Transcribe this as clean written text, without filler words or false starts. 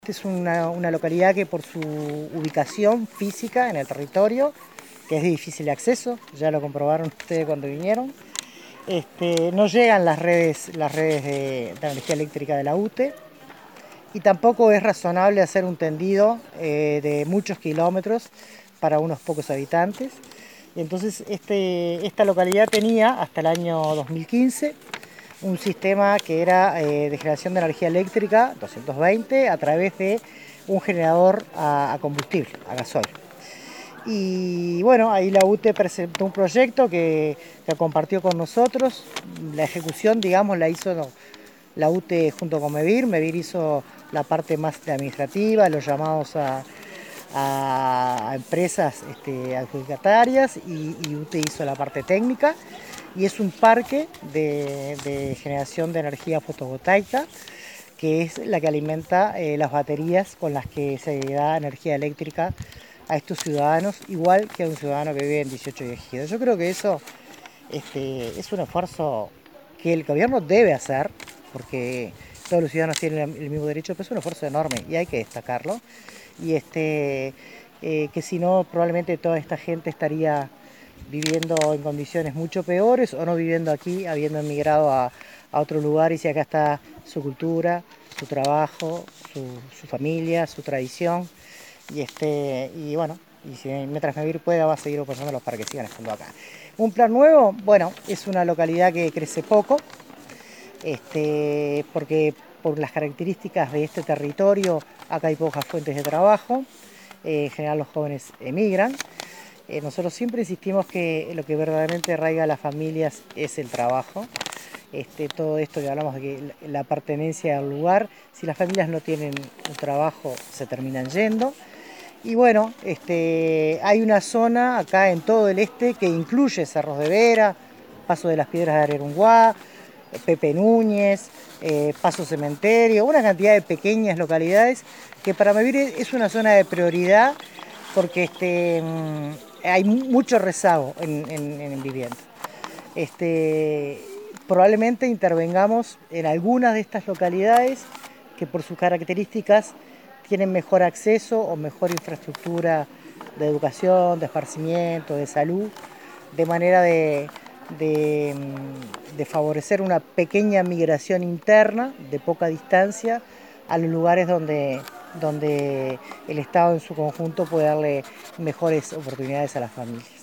Esta es una localidad que por su ubicación física en el territorio, que es de difícil acceso, ya lo comprobaron ustedes cuando vinieron, no llegan las redes de energía eléctrica de la UTE y tampoco es razonable hacer un tendido de muchos kilómetros para unos pocos habitantes. Entonces esta localidad tenía hasta el año 2015 un sistema que era de generación de energía eléctrica 220 a través de un generador a combustible, a gasoil. Y bueno, ahí la UTE presentó un proyecto que compartió con nosotros. La ejecución, digamos, la hizo la UTE junto con MEVIR. MEVIR hizo la parte más administrativa, los llamados a empresas adjudicatarias y UTE hizo la parte técnica. Y es un parque de generación de energía fotovoltaica, que es la que alimenta las baterías con las que se da energía eléctrica a estos ciudadanos, igual que a un ciudadano que vive en 18 de Ejido. Yo creo que eso es un esfuerzo que el gobierno debe hacer, porque todos los ciudadanos tienen el mismo derecho, pero es un esfuerzo enorme y hay que destacarlo. Y que si no, probablemente toda esta gente estaría viviendo en condiciones mucho peores o no viviendo aquí, habiendo emigrado a otro lugar, y si acá está su cultura, su trabajo, su familia, su tradición. Y bueno, y si mientras MEVIR pueda, va a seguir apoyándolos para que sigan estando acá. Un plan nuevo, bueno, es una localidad que crece poco, porque por las características de este territorio, acá hay pocas fuentes de trabajo, en general los jóvenes emigran. Nosotros siempre insistimos que lo que verdaderamente arraiga a las familias es el trabajo. Todo esto que hablamos de que la pertenencia al lugar, si las familias no tienen un trabajo, se terminan yendo. Y bueno, hay una zona acá en todo el este que incluye Cerros de Vera, Paso de las Piedras de Arerunguá, Pepe Núñez, Paso Cementerio, una cantidad de pequeñas localidades que para MEVIR es una zona de prioridad, porque hay mucho rezago en vivienda. Probablemente intervengamos en algunas de estas localidades que por sus características tienen mejor acceso o mejor infraestructura de educación, de esparcimiento, de salud, de manera de favorecer una pequeña migración interna de poca distancia a los lugares donde el Estado en su conjunto puede darle mejores oportunidades a las familias.